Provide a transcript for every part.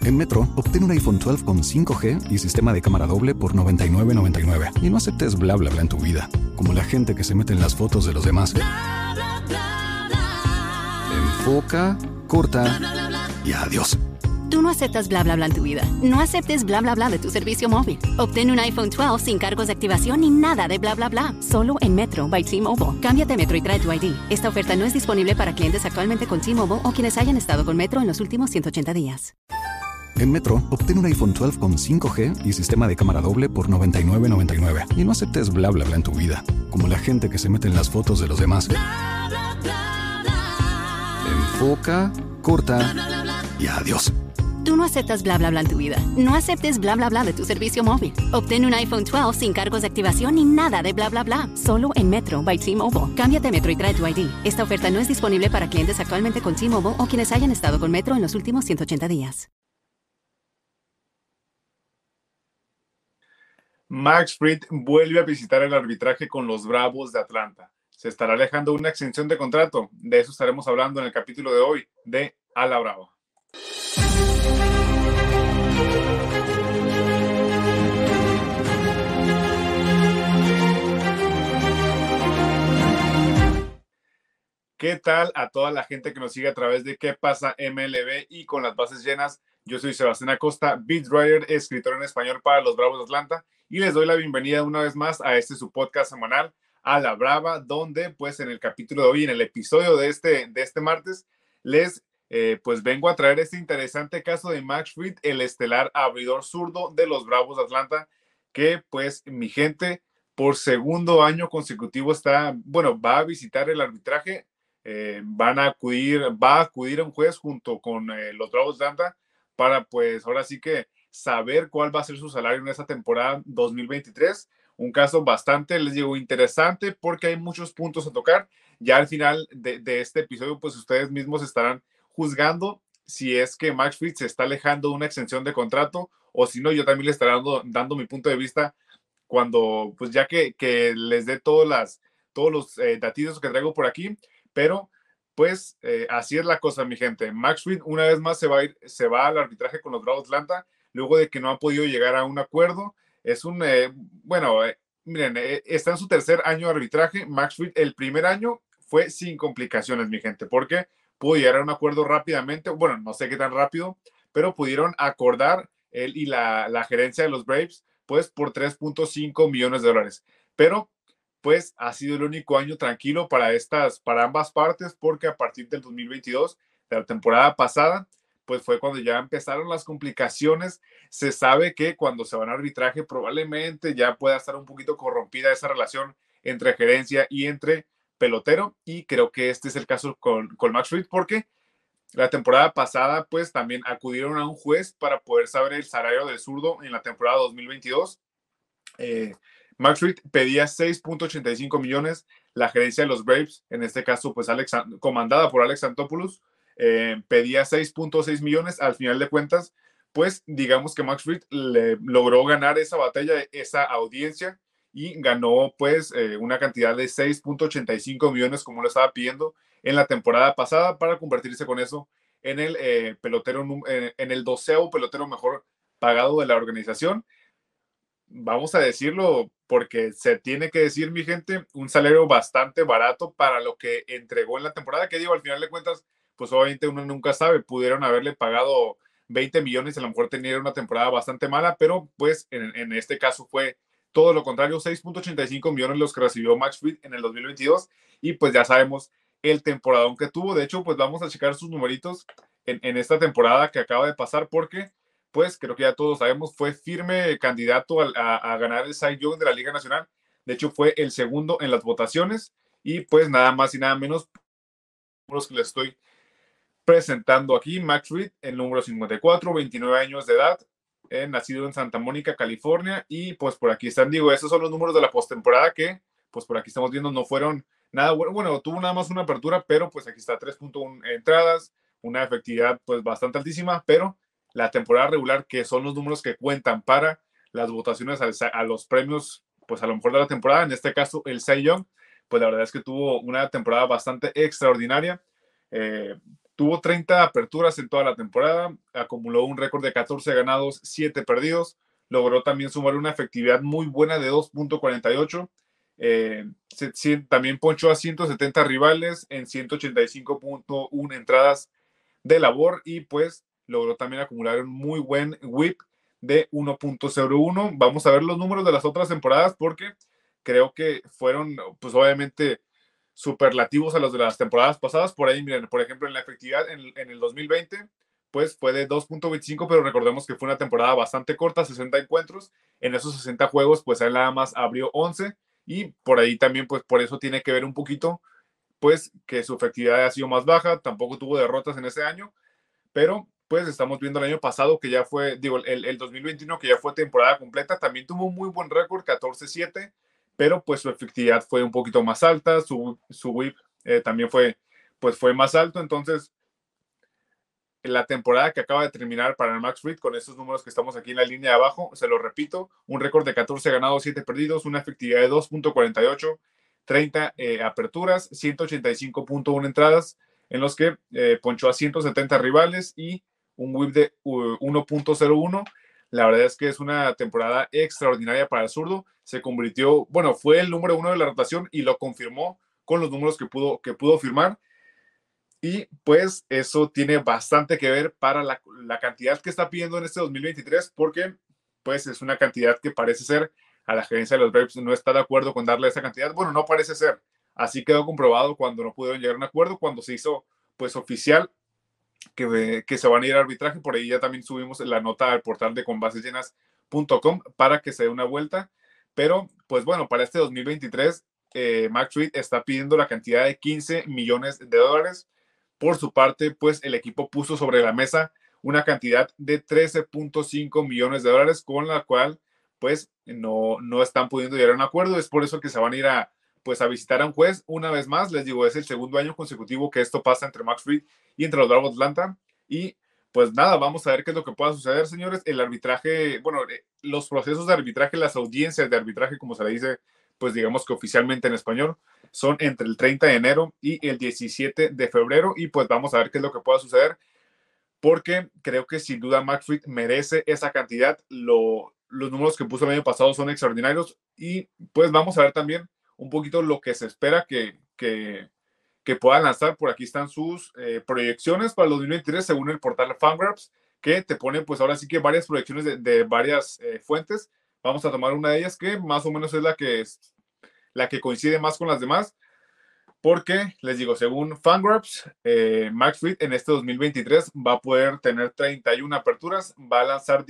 En Metro, obtén un iPhone 12 con 5G y sistema de cámara doble por $99.99. Y no aceptes bla bla bla en tu vida, como la gente que se mete en las fotos de los demás. Bla, bla, bla, bla. Enfoca, corta y adiós. Tú no aceptas bla bla bla en tu vida. No aceptes bla bla bla de tu servicio móvil. Obtén un iPhone 12 sin cargos de activación ni nada de bla bla bla. Solo en Metro by T-Mobile. Cámbiate a Metro y trae tu ID. Esta oferta no es disponible para clientes actualmente con T-Mobile o quienes hayan estado con Metro en los últimos 180 días. En Metro, obtén un iPhone 12 con 5G y sistema de cámara doble por $99.99. Y no aceptes bla bla bla en tu vida, como la gente que se mete en las fotos de los demás. Bla, bla, bla, bla. Enfoca, corta y adiós. Tú no aceptas bla bla bla en tu vida. No aceptes bla bla bla de tu servicio móvil. Obtén un iPhone 12 sin cargos de activación ni nada de bla bla bla. Solo en Metro by T-Mobile. Cámbiate a Metro y trae tu ID. Esta oferta no es disponible para clientes actualmente con T-Mobile o quienes hayan estado con Metro en los últimos 180 días. Max Fried vuelve a visitar el arbitraje con los Bravos de Atlanta. Se estará alejando una extensión de contrato. De eso estaremos hablando en el capítulo de hoy de A la Brava. ¿Qué tal a toda la gente que nos sigue a través de ¿Qué pasa MLB? Y con las bases llenas? Yo soy Sebastián Acosta, beat writer, escritor en español para los Bravos de Atlanta, y les doy la bienvenida una vez más a su podcast semanal, A la Brava, donde pues en el capítulo de hoy, en el episodio de este martes, les pues vengo a traer este interesante caso de Max Fried, el estelar abridor zurdo de los Bravos de Atlanta, que pues mi gente por segundo año consecutivo va a visitar el arbitraje. Va a acudir a un juez junto con los Bravos de Atlanta para pues ahora sí que saber cuál va a ser su salario en esta temporada 2023. Un caso bastante, les digo, interesante porque hay muchos puntos a tocar. Ya al final de este episodio pues ustedes mismos estarán juzgando si es que Max Fried se está alejando de una extensión de contrato o si no, yo también les estaré dando mi punto de vista cuando pues ya que les dé todos los datillos que traigo por aquí. Pero, pues, así es la cosa, mi gente. Max Fried, una vez más, se va al arbitraje con los Bravos de Atlanta, luego de que no ha podido llegar a un acuerdo. Miren, está en su tercer año de arbitraje. Max Fried, el primer año fue sin complicaciones, mi gente, porque pudo llegar a un acuerdo rápidamente. Bueno, no sé qué tan rápido, pero pudieron acordar él y la gerencia de los Braves, pues, por $3.5 millones. Pero pues ha sido el único año tranquilo para ambas partes, porque a partir del 2022, de la temporada pasada, pues fue cuando ya empezaron las complicaciones. Se sabe que cuando se van a arbitraje probablemente ya pueda estar un poquito corrompida esa relación entre gerencia y entre pelotero, y creo que este es el caso con Max Fried, porque la temporada pasada pues también acudieron a un juez para poder saber el salario del zurdo en la temporada 2022. Max Fried pedía $6.85 millones, la gerencia de los Braves, en este caso pues comandada por Alex Antopoulos, pedía $6.6 millones. Al final de cuentas, pues digamos que Max Fried logró ganar esa batalla, esa audiencia, y ganó pues una cantidad de $6.85 millones como lo estaba pidiendo en la temporada pasada, para convertirse con eso en el pelotero, en el 12º pelotero mejor pagado de la organización. Vamos a decirlo porque se tiene que decir, mi gente, un salario bastante barato para lo que entregó en la temporada, que digo, al final de cuentas, pues obviamente uno nunca sabe, pudieron haberle pagado 20 millones, a lo mejor tenía una temporada bastante mala, pero pues en este caso fue todo lo contrario, $6.85 millones los que recibió Max Fried en el 2022, y pues ya sabemos el temporadón que tuvo. De hecho, pues vamos a checar sus numeritos en esta temporada que acaba de pasar, porque pues creo que ya todos sabemos, fue firme candidato a ganar el Cy Young de la Liga Nacional. De hecho, fue el segundo en las votaciones, y pues nada más y nada menos los que les estoy presentando aquí. Max Fried, el número 54, 29 años de edad, nacido en Santa Mónica, California, y pues por aquí están, digo, esos son los números de la postemporada que pues por aquí estamos viendo no fueron nada bueno, tuvo nada más una apertura, pero pues aquí está 3.1 entradas, una efectividad pues bastante altísima, pero la temporada regular, que son los números que cuentan para las votaciones a los premios, pues a lo mejor de la temporada, en este caso el Cy Young, pues la verdad es que tuvo una temporada bastante extraordinaria. Tuvo 30 aperturas en toda la temporada, acumuló un récord de 14 ganados, 7 perdidos, logró también sumar una efectividad muy buena de 2.48. También ponchó a 170 rivales en 185.1 entradas de labor y pues logró también acumular un muy buen whip de 1.01. Vamos a ver los números de las otras temporadas porque creo que fueron pues obviamente superlativos a los de las temporadas pasadas. Por ahí, miren, por ejemplo, en la efectividad en el 2020, pues fue de 2.25, pero recordemos que fue una temporada bastante corta, 60 encuentros. En esos 60 juegos, pues él nada más abrió 11 y por ahí también, pues por eso tiene que ver un poquito, pues que su efectividad ha sido más baja. Tampoco tuvo derrotas en ese año, pero pues estamos viendo el año pasado que ya fue, digo, el 2021 que ya fue temporada completa, también tuvo un muy buen récord, 14-7, pero pues su efectividad fue un poquito más alta, su whip también fue, pues fue más alto. Entonces la temporada que acaba de terminar para el Max Fried con estos números que estamos aquí en la línea de abajo, se lo repito, un récord de 14 ganados, 7 perdidos, una efectividad de 2.48, 30 aperturas, 185.1 entradas, en los que ponchó a 170 rivales y un whip de 1.01. La verdad es que es una temporada extraordinaria para el zurdo. Se convirtió, bueno, fue el número 1 de la rotación y lo confirmó con los números que pudo firmar. Y pues eso tiene bastante que ver para la cantidad que está pidiendo en este 2023, porque pues es una cantidad que parece ser, a la gerencia de los Braves no está de acuerdo con darle esa cantidad. Bueno, no parece ser. Así quedó comprobado cuando no pudieron llegar a un acuerdo, cuando se hizo pues oficial que se van a ir a arbitraje. Por ahí ya también subimos la nota al portal de conbasesllenas.com para que se dé una vuelta. Pero pues bueno, para este 2023 Max Fried está pidiendo la cantidad de $15 millones. Por su parte, pues el equipo puso sobre la mesa una cantidad de $13.5 millones, con la cual pues no están pudiendo llegar a un acuerdo. Es por eso que se van a ir pues a visitar a un juez una vez más. Les digo, es el segundo año consecutivo que esto pasa entre Max Fried y entre los Bravos de Atlanta. Y pues nada, vamos a ver qué es lo que pueda suceder, señores. El arbitraje, bueno, los procesos de arbitraje, las audiencias de arbitraje, como se le dice, pues digamos que oficialmente en español, son entre el 30 de enero y el 17 de febrero. Y pues vamos a ver qué es lo que pueda suceder, porque creo que sin duda Max Fried merece esa cantidad. Los números que puso el año pasado son extraordinarios. Y pues vamos a ver también un poquito lo que se espera que pueda lanzar. Por aquí están sus proyecciones para el 2023 según el portal Fangraphs, que te pone pues ahora sí que varias proyecciones de varias fuentes. Vamos a tomar una de ellas que más o menos es la que coincide más con las demás, porque les digo, según Fangraphs, Max Fried en este 2023 va a poder tener 31 aperturas, va a lanzar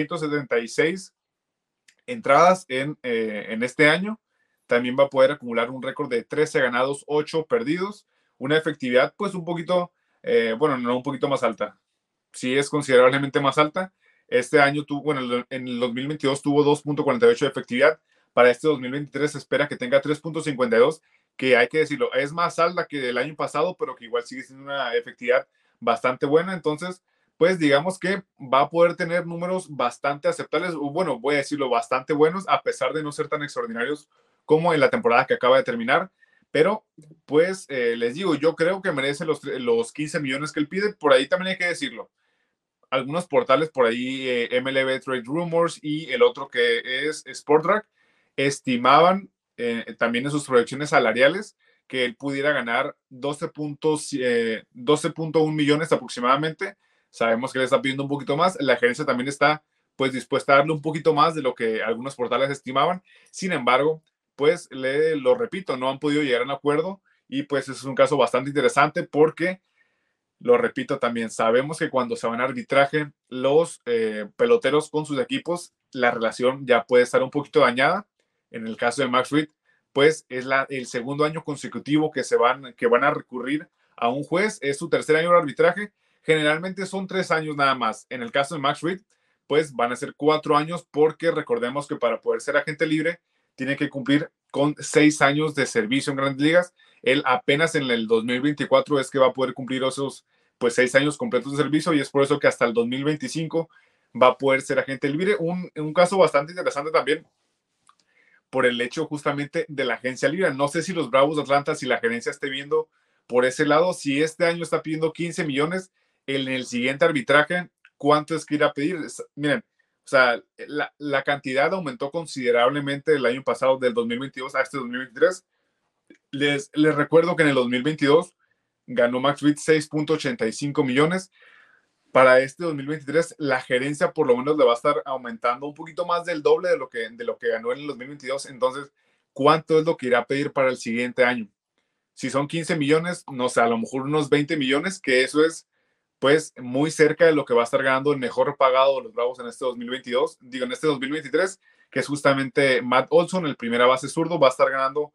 176 entradas en este año. También va a poder acumular un récord de 13 ganados, 8 perdidos, una efectividad pues un poquito, bueno, no un poquito más alta, sí es considerablemente más alta. Este año tuvo, bueno, en el 2022 tuvo 2.48 de efectividad. Para este 2023 se espera que tenga 3.52, que hay que decirlo, es más alta que el año pasado, pero que igual sigue siendo una efectividad bastante buena. Entonces, pues digamos que va a poder tener números bastante aceptables, o bueno, voy a decirlo, bastante buenos, a pesar de no ser tan extraordinarios como en la temporada que acaba de terminar. Pero, pues, les digo, yo creo que merece los 15 millones que él pide. Por ahí también hay que decirlo. Algunos portales por ahí, MLB Trade Rumors y el otro que es Spotrac, estimaban también en sus proyecciones salariales que él pudiera ganar 12.1 millones aproximadamente. Sabemos que le está pidiendo un poquito más. La gerencia también está pues dispuesta a darle un poquito más de lo que algunos portales estimaban. Sin embargo, pues lo repito, no han podido llegar a un acuerdo y pues es un caso bastante interesante porque, lo repito también, sabemos que cuando se van a arbitraje los peloteros con sus equipos, la relación ya puede estar un poquito dañada. En el caso de Max Fried, pues es el segundo año consecutivo que van a recurrir a un juez. Es su tercer año de arbitraje. Generalmente son 3 años nada más. En el caso de Max Fried, pues van a ser 4 años, porque recordemos que para poder ser agente libre tiene que cumplir con 6 años de servicio en Grandes Ligas. Él apenas en el 2024 es que va a poder cumplir esos pues 6 años completos de servicio, y es por eso que hasta el 2025 va a poder ser agente libre. Un caso bastante interesante también por el hecho justamente de la agencia libre. No sé si los Bravos de Atlanta, si la gerencia esté viendo por ese lado, si este año está pidiendo 15 millones, en el siguiente arbitraje, ¿cuánto es que irá a pedir? Miren, o sea, la cantidad aumentó considerablemente el año pasado, del 2022 a este 2023. Les recuerdo que en el 2022 ganó Max Fried 6.85 millones. Para este 2023, la gerencia por lo menos le va a estar aumentando un poquito más del doble de lo que ganó en el 2022. Entonces, ¿cuánto es lo que irá a pedir para el siguiente año? Si son 15 millones, no sé, a lo mejor unos 20 millones, que eso es pues muy cerca de lo que va a estar ganando el mejor pagado de los Bravos en este 2022. Digo, en este 2023, que es justamente Matt Olson, el primera base zurdo, va a estar ganando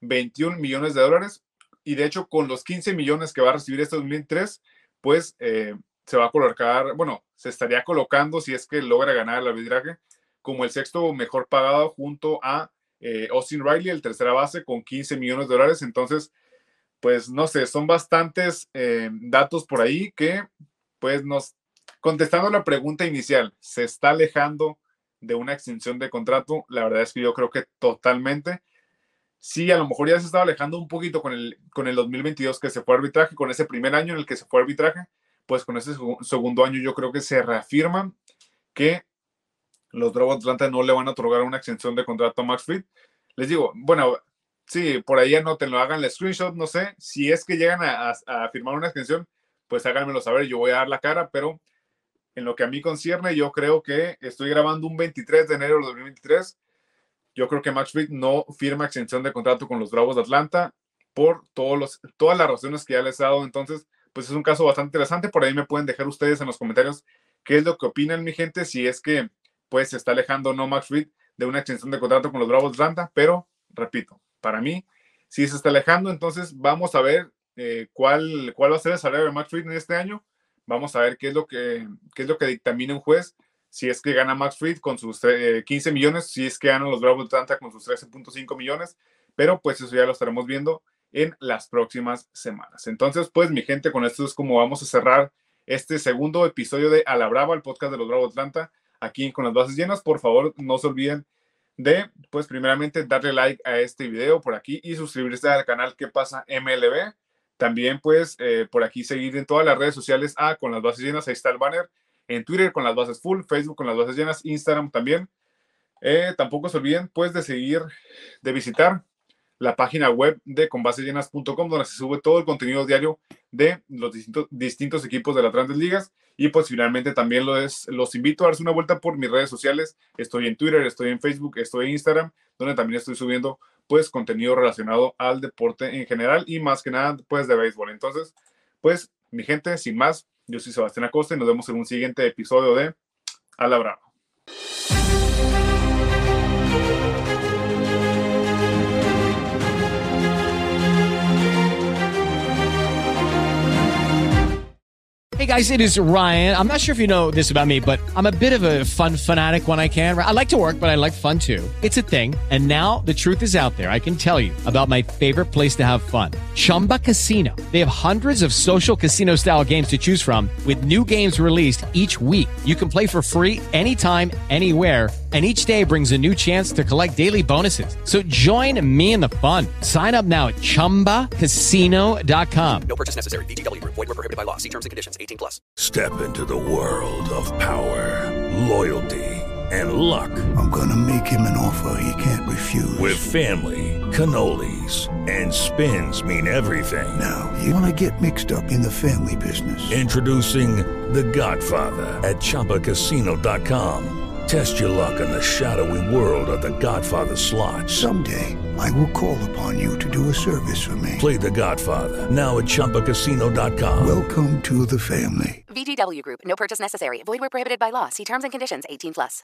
21 millones de dólares. Y de hecho, con los 15 millones que va a recibir este 2023, pues se va a colocar, bueno, se estaría colocando, si es que logra ganar el arbitraje, como el sexto mejor pagado junto a Austin Riley, el tercera base, con 15 millones de dólares. Entonces, pues no sé, son bastantes datos por ahí que, pues contestando la pregunta inicial, ¿se está alejando de una extensión de contrato? La verdad es que yo creo que totalmente. Sí, a lo mejor ya se estaba alejando un poquito con el 2022 que se fue a arbitraje, con ese primer año en el que se fue a arbitraje, pues con ese segundo año yo creo que se reafirma que los Bravos de Atlanta no le van a otorgar una extensión de contrato a Max Fried. Les digo, bueno, sí, por ahí anótenlo, hagan el screenshot, no sé, si es que llegan a firmar una extensión, pues háganmelo saber, yo voy a dar la cara, pero en lo que a mí concierne, yo creo que estoy grabando un 23 de enero de 2023, yo creo que Max Fried no firma extensión de contrato con los Bravos de Atlanta por todas las razones que ya les he dado. Entonces, pues es un caso bastante interesante. Por ahí me pueden dejar ustedes en los comentarios qué es lo que opinan, mi gente, si es que pues se está alejando o no Max Fried de una extensión de contrato con los Bravos de Atlanta, pero repito, para mí sí se está alejando. Entonces vamos a ver cuál va a ser el salario de Max Fried en este año. Vamos a ver qué es lo que dictamina un juez, si es que gana Max Fried con sus 15 millones, si es que ganan los Bravos de Atlanta con sus 13.5 millones, pero pues eso ya lo estaremos viendo en las próximas semanas. Entonces, pues mi gente, con esto es como vamos a cerrar este segundo episodio de A la Brava, el podcast de los Bravos de Atlanta, aquí con las bases llenas. Por favor, no se olviden de, pues primeramente, darle like a este video por aquí y suscribirse al canal ¿Qué pasa MLB? También, pues, por aquí seguir en todas las redes sociales con las bases llenas, ahí está el banner. En Twitter con las bases full, Facebook con las bases llenas, Instagram también. Tampoco se olviden, pues, de visitar la página web de conbasesllenas.com, donde se sube todo el contenido diario de los distintos equipos de las grandes ligas. Y pues finalmente también los invito a darse una vuelta por mis redes sociales. Estoy en Twitter, estoy en Facebook, estoy en Instagram, donde también estoy subiendo pues contenido relacionado al deporte en general y más que nada pues de béisbol. Entonces, pues mi gente, sin más, yo soy Sebastián Acosta y nos vemos en un siguiente episodio de A la Brava. Hey guys, it is Ryan. I'm not sure if you know this about me, but I'm a bit of a fun fanatic when I can. I like to work, but I like fun too. It's a thing. And now the truth is out there. I can tell you about my favorite place to have fun. Chumba Casino. They have hundreds of social casino style games to choose from with new games released each week. You can play for free anytime, anywhere. And each day brings a new chance to collect daily bonuses. So join me in the fun. Sign up now at ChumbaCasino.com. No purchase necessary. VGW Group. Void where prohibited by law. See terms and conditions. 18+. Step into the world of power, loyalty, and luck. I'm gonna make him an offer he can't refuse. With family, cannolis, and spins mean everything. Now, you wanna get mixed up in the family business. Introducing The Godfather at ChumbaCasino.com. Test your luck in the shadowy world of The Godfather slot. Someday, I will call upon you to do a service for me. Play The Godfather, now at ChumbaCasino.com. Welcome to the family. VGW Group. No purchase necessary. Void where prohibited by law. See terms and conditions. 18+.